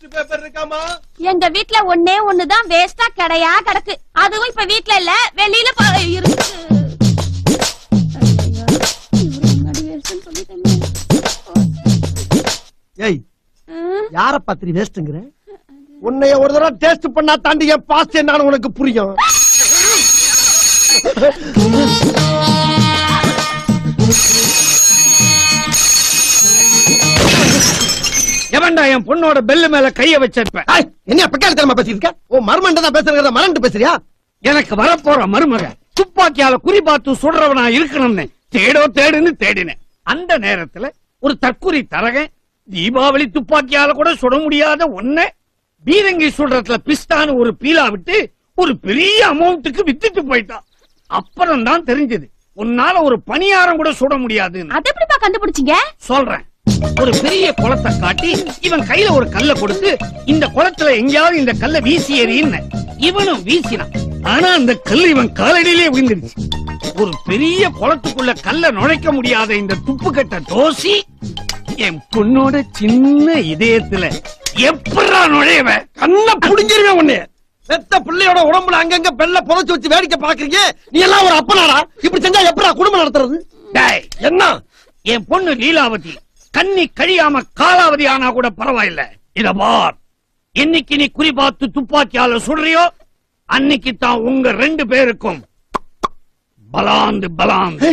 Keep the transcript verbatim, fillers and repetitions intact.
Waste paper இருக்காமா? எங்க வீட்ல ஒன்னே ஒண்ணுதான் வேஸ்டா கிடையா கிடக்கு. அதுவும் இப்ப வீட்ல இல்ல, வெளியில இருக்கு. ஏய், யார பத்திரி வேஸ்ட்ங்கற? உன்னைய ஒரு தடவை டேஸ்ட் பண்ணா தாண்டி என் பாஸ்ட் என்னன்னு உனக்கு புரியும். எவன்டா என் பொண்ணோட பெல்லு மேல கைய வச்சிருப்ப? என்ன பக்கால தெரியுமா பேசிருக்க? ஓ மர்மண்ட தான் பேசுறத மறந்து பேசுறியா? எனக்கு வரப்போற மருமக துப்பாக்கியால குறி பார்த்து சுடுறவனா இருக்கணும்னு தேடோ தேடுன்னு தேடினேன். அந்த நேரத்துல ஒரு தற்குறி தரகன் தீபாவளி துப்பாக்கியால கூட சுட முடியாத ஒன்ன பீரங்கி சுடுறதுல பிஸ்தான்னு ஒரு பீலா விட்டு ஒரு பெரிய அமௌண்ட்டுக்கு வித்துட்டு போயிட்டான். அப்புறம் தான் தெரிஞ்சது உன்னால ஒரு பணியாரம் கூட சுட முடியாது. அது எப்படிப்பா கண்டுபிடிச்சீங்க? சொல்றேன். ஒரு பெரிய குளத்தை காட்டி இவன் கையில ஒரு கல்ல கொடுத்து இந்த குளத்துல எங்கேயாவது இந்த கல்ல வீசி எறின்னு இவனும் வீசினான். ஆனா அந்த கல் இவன் காலடியிலே விழுந்துருச்சு. ஒரு பெரிய குளத்துக்குள்ள கல்ல நுழைக்க முடியாத இந்த துப்பு கட்ட தோசி என் பொண்ணோட சின்ன இதயத்துல எப்படா நுழையவ? கண்ண புடிஞ்சிருவேன் உன்னை. பெத்த பிள்ளையோட உடம்புல அங்கங்க பெல்ல புதைச்சு வச்சு வேடிக்கை பாக்குறீங்க. நீ எல்லாம் ஒரு அப்பனாடா? இப்படி செஞ்சா எப்படா குடும்பம் நடத்துறது? என்ன என் பொண்ணு லீலாவதி கண்ணி கழியாம காலாவதி ஆனா கூட பரவாயில்ல. இத பார், என்னைக்கு நீ குறி பார்த்து துப்பாக்கியால சுடுறியோ அன்னைக்கு தான் உங்க ரெண்டு பேருக்கும் பலாந்து பலாந்து